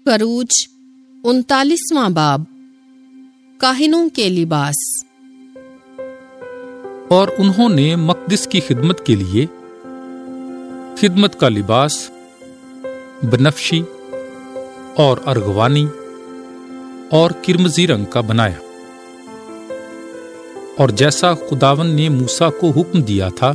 خروج 39واں باب کاہنوں کے لباس۔ اور انہوں نے مقدس کی خدمت کے لیے خدمت کا لباس بنفشی اور ارغوانی اور کرمزی رنگ کا بنایا، اور جیسا خداوند نے موسیٰ کو حکم دیا تھا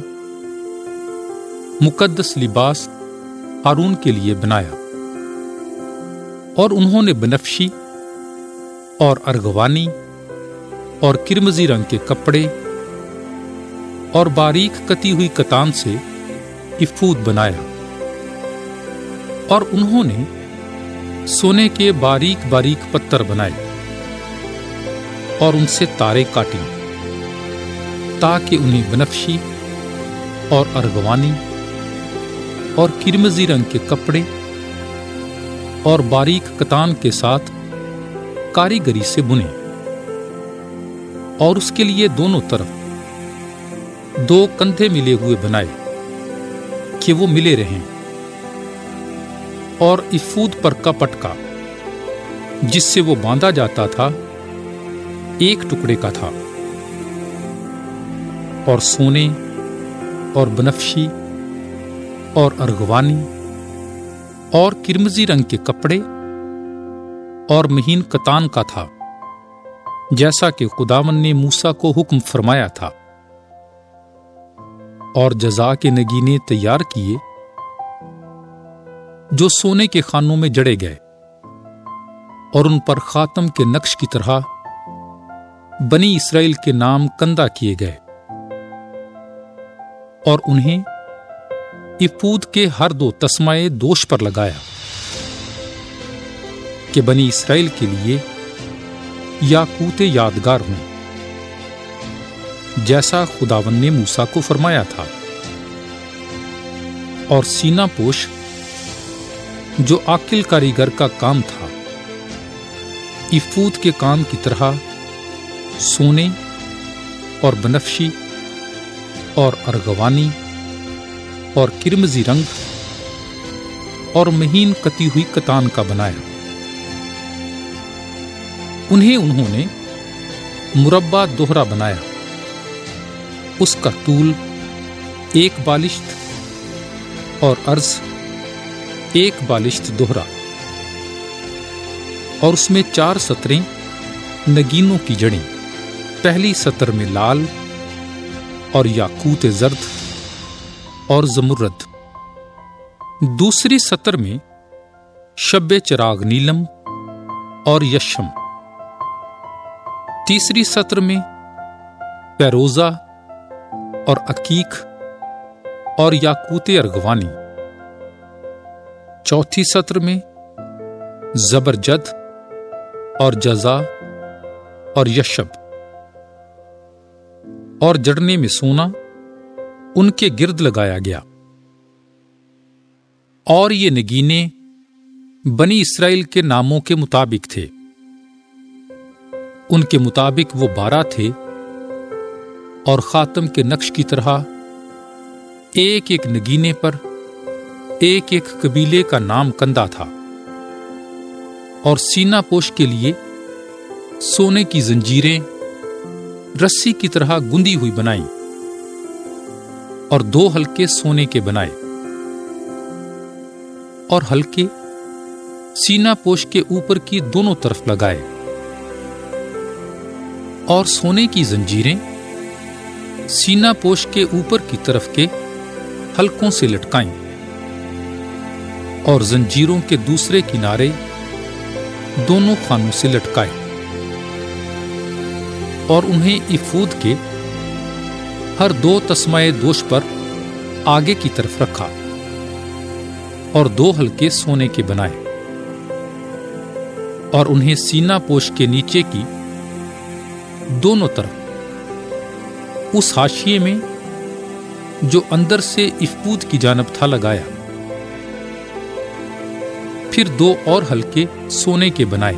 مقدس لباس ہارون کے لیے بنایا۔ اور انہوں نے بنفشی اور ارغوانی اور کرمزی رنگ کے کپڑے اور باریک کتی ہوئی کتان سے افود بنایا، اور انہوں نے سونے کے باریک باریک پتھر بنائے اور ان سے تارے کاٹی تاکہ انہیں بنفشی اور ارغوانی اور کرمزی رنگ کے کپڑے اور باریک کتان کے ساتھ کاریگری سے بنے، اور اس کے لیے دونوں طرف 2 کندھے ملے ہوئے بنائے کہ وہ ملے رہیں، اور افود پر کا پٹکا جس سے وہ باندھا جاتا تھا 1 ٹکڑے کا تھا، اور سونے اور بنفشی اور ارغوانی اور کرمزی رنگ کے کپڑے اور مہین کتان کا تھا، جیسا کہ خداوند نے موسیٰ کو حکم فرمایا تھا۔ اور جزا کے نگینے تیار کیے جو سونے کے خانوں میں جڑے گئے، اور ان پر خاتم کے نقش کی طرح بنی اسرائیل کے نام کندہ کیے گئے، اور انہیں افود کے ہر 2 تسمائے دوش پر لگایا کہ بنی اسرائیل کے لیے یاقوت یادگار ہوں، جیسا خداوند نے موسیٰ کو فرمایا تھا۔ اور سینہ پوش جو عاقل کاریگر کا کام تھا، افود کے کام کی طرح سونے اور بنفشی اور ارغوانی اور کرمزی رنگ اور مہین کتی ہوئی کتان کا بنایا۔ انہوں نے مربع دوہرا بنایا، اس کا طول 1 بالشت اور عرض 1 بالشت دوہرا، اور اس میں 4 سطریں نگینوں کی جڑیں، پہلی سطر میں لال اور یاقوت زرد اور زمرد، دوسری سطر میں شب چراغ نیلم اور یشم، تیسری سطر میں فیروزہ اور عقیق اور یاقوت ارغوانی، چوتھی سطر میں زبرجد اور جزا اور یشب، اور جڑنے میں سونا ان کے گرد لگایا گیا۔ اور یہ نگینے بنی اسرائیل کے ناموں کے مطابق تھے، ان کے مطابق وہ 12 تھے، اور خاتم کے نقش کی طرح ایک نگینے پر ایک قبیلے کا نام کندہ تھا۔ اور سینہ پوش کے لیے سونے کی زنجیریں رسی کی طرح گندی ہوئی بنائیں، اور 2 حلقے سونے کے بنائے، اور حلقے سینہ پوش کے اوپر کی دونوں طرف لگائے، اور سونے کی زنجیریں سینہ پوش کے اوپر کی طرف کے حلقوں سے لٹکائیں، اور زنجیروں کے دوسرے کنارے دونوں خانوں سے لٹکائے، اور انہیں افود کے ہر 2 تسمائے دوش پر آگے کی طرف رکھا، اور 2 حلقے سونے کے بنائے، اور انہیں سینہ پوش کے نیچے کی دونوں طرف اس حاشیے میں جو اندر سے افود کی جانب تھا لگایا۔ پھر 2 اور حلقے سونے کے بنائے،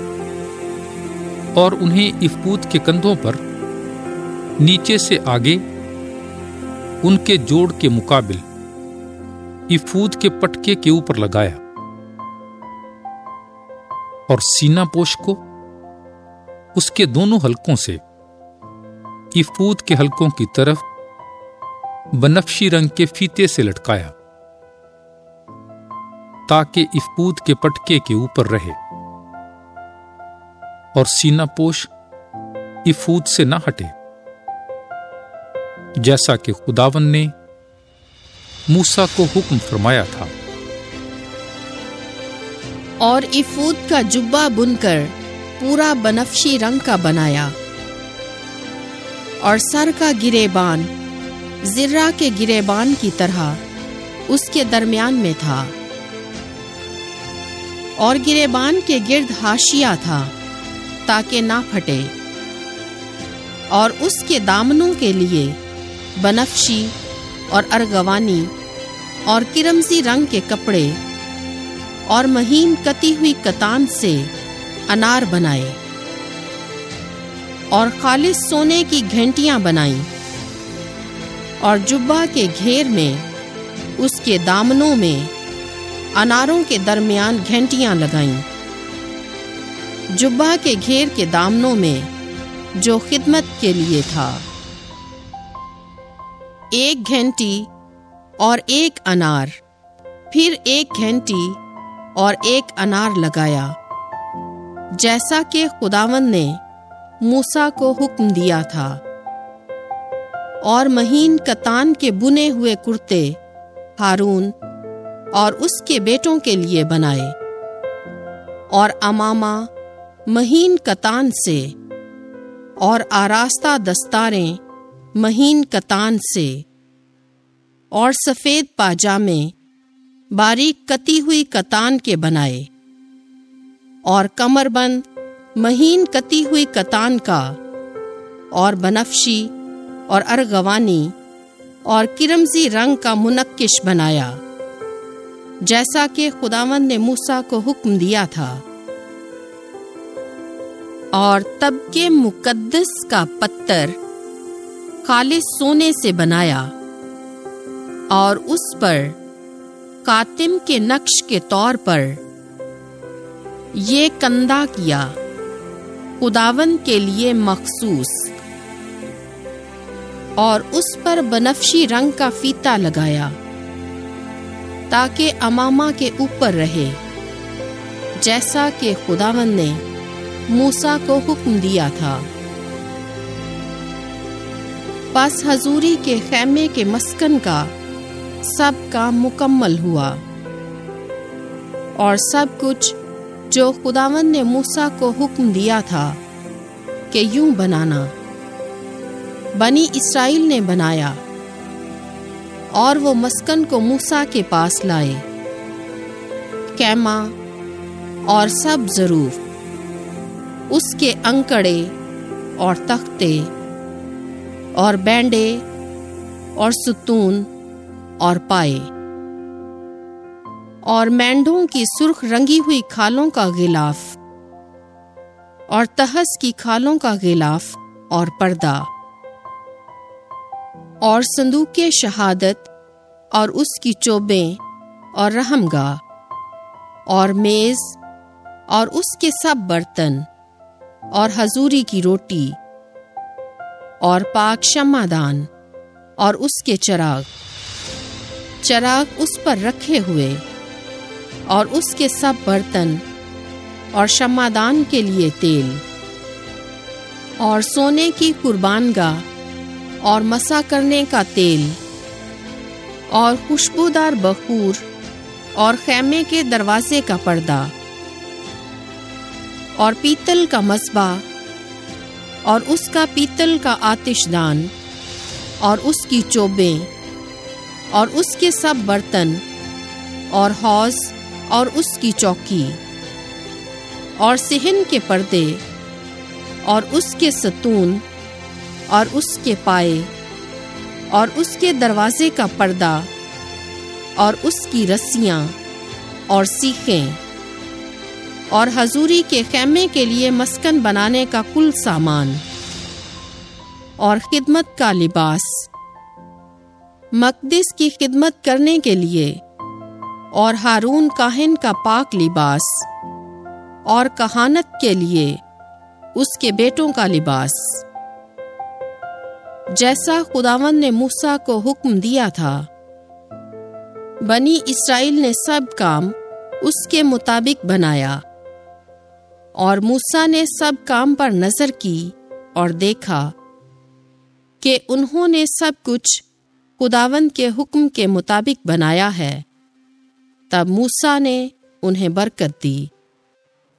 اور انہیں افود کے کندھوں پر نیچے سے آگے ان کے جوڑ کے مقابل افود کے پٹکے کے اوپر لگایا، اور سینہ پوش کو اس کے دونوں حلقوں سے ایفود کے حلقوں کی طرف بنفشی رنگ کے فیتے سے لٹکایا تاکہ ایفود کے پٹکے کے اوپر رہے، اور سینہ پوش ایفود سے نہ ہٹے، جیسا کہ خداوند نے موسیٰ کو حکم فرمایا تھا۔ اور ایفود کا جبہ بن کر پورا بنفشی رنگ کا بنایا، اور سر کا گریبان زرہ کے گریبان کی طرح اس کے درمیان میں تھا، اور گریبان کے گرد حاشیہ تھا تاکہ نہ پھٹے، اور اس کے دامنوں کے لیے بنفشی اور ارغوانی اور کرمزی رنگ کے کپڑے اور مہین کتی ہوئی کتان سے انار بنائے، اور خالص سونے کی گھنٹیاں بنائیں، اور جبہ کے گھیر میں اس کے دامنوں میں اناروں کے درمیان گھنٹیاں لگائیں۔ جبہ کے گھیر کے دامنوں میں جو خدمت کے لیے تھا، ایک گھنٹی اور ایک انار، پھر ایک گھنٹی اور ایک انار لگایا، جیسا کہ خداوند نے موسیٰ کو حکم دیا تھا، اور مہین کتان کے بنے ہوئے کرتے ہارون اور اس کے بیٹوں کے لیے بنائے، اور امامہ مہین کتان سے، اور آراستہ دستاریں مہین کتان سے، اور سفید پاجامے باریک کتی ہوئی کتان کے بنائے، اور کمر بند مہین کتی ہوئی کتان کا، اور بنفشی اور ارغوانی اور کرمزی رنگ کا منقش بنایا، جیسا کہ خداوند نے موسیٰ کو حکم دیا تھا۔ اور طبق مقدس کا پتر خالص سونے سے بنایا، اور اس پر کاتم کے نقش کے طور پر یہ کندہ کیا، خداوند کے لیے مخصوص، اور اس پر بنفشی رنگ کا فیتا لگایا تاکہ امامہ کے اوپر رہے، جیسا کہ خداوند نے موسیٰ کو حکم دیا تھا۔ پس حضوری کے خیمے کے مسکن کا سب کام مکمل ہوا، اور سب کچھ جو خداوند نے موسیٰ کو حکم دیا تھا کہ یوں بنانا، بنی اسرائیل نے بنایا، اور وہ مسکن کو موسیٰ کے پاس لائے، خیمہ اور سب ظروف، اس کے انکڑے اور تختے اور بینڈے اور ستون اور پائے، اور مینڈوں کی سرخ رنگی ہوئی کھالوں کا غلاف، اور تہس کی کھالوں کا غلاف اور پردہ، اور صندوق شہادت اور اس کی چوبیں اور رحمگاہ، اور میز اور اس کے سب برتن، اور حضوری کی روٹی، اور پاک شمعدان اور اس کے چراغ اس پر رکھے ہوئے، اور اس کے سب برتن، اور شمعدان کے لیے تیل، اور سونے کی قربان گاہ اور مسح کرنے کا تیل، اور خوشبودار بخور، اور خیمے کے دروازے کا پردہ، اور پیتل کا مصباح اور اس کا پیتل کا آتش دان، اور اس کی چوبیں، اور اس کے سب برتن، اور حوض اور اس کی چوکی، اور صحن کے پردے، اور اس کے ستون، اور اس کے پائے، اور اس کے دروازے کا پردہ، اور اس کی رسیاں اور سیخیں، اور حضوری کے خیمے کے لیے مسکن بنانے کا کل سامان، اور خدمت کا لباس، مقدس کی خدمت کرنے کے لیے، اور ہارون کاہن کا پاک لباس، اور کہانت کے لیے اس کے بیٹوں کا لباس، جیسا خداوند نے موسیٰ کو حکم دیا تھا۔ بنی اسرائیل نے سب کام اس کے مطابق بنایا، اور موسیٰ نے سب کام پر نظر کی اور دیکھا کہ انہوں نے سب کچھ خداوند کے حکم کے مطابق بنایا ہے۔ تب موسیٰ نے انہیں برکت دی۔